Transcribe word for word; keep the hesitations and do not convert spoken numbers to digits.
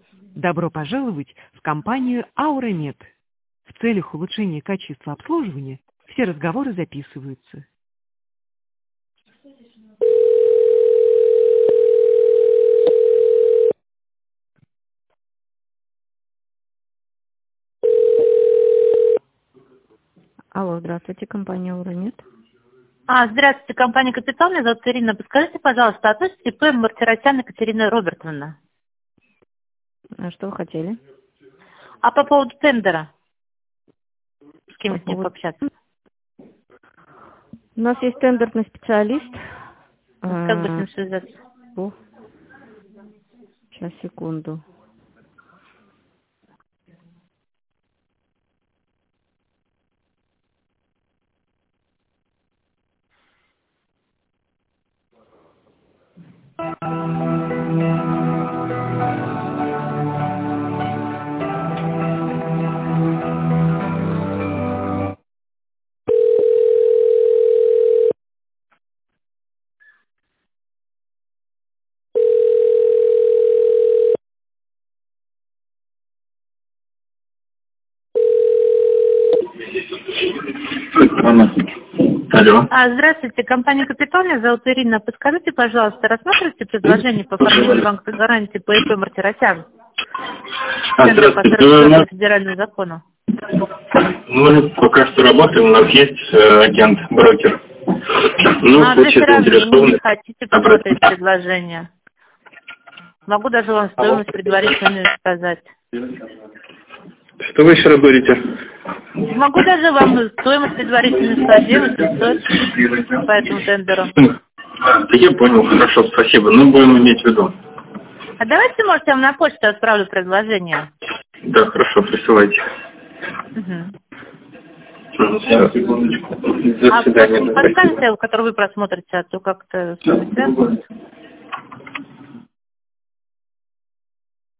Добро пожаловать в компанию «Ауромед». В целях улучшения качества обслуживания все разговоры записываются. Алло, здравствуйте, компания «Ауромед». А, здравствуйте, компания «Капитал», меня зовут Ирина. Подскажите, пожалуйста, относится ИП Мартиросян Екатерина Робертовна? А что вы хотели? А по поводу тендера? С кем По с ним поводу- пообщаться? У нас есть тендерный специалист. Как бы с А, ним связаться? о, Сейчас, секунду. Алло. А, здравствуйте, компания «Капитал», меня зовут Ирина. Подскажите, пожалуйста, рассматриваете предложение по оформлению банковской гарантии по ИП Мартиросян? А, Тендер по здравствуйте. сорок Ну, четвёртому федеральному закону. Мы пока что работаем, у нас есть э, агент-брокер. Ну, Ну, в а для случае сравнения, заинтересованы. не хотите посмотреть предложение? Могу даже вам стоимость предварительную сказать. Что вы еще раз говорите? Могу даже вам стоимость предварительную сказать, восемьсот по этому тендеру. Да я понял, хорошо, спасибо. Ну, будем иметь в виду. А давайте, может, я вам на почту отправлю предложение. Да, хорошо, присылайте. Угу. Сейчас, секундочку. До А свидания. подскажите, который вы просмотрите, а то как-то связано.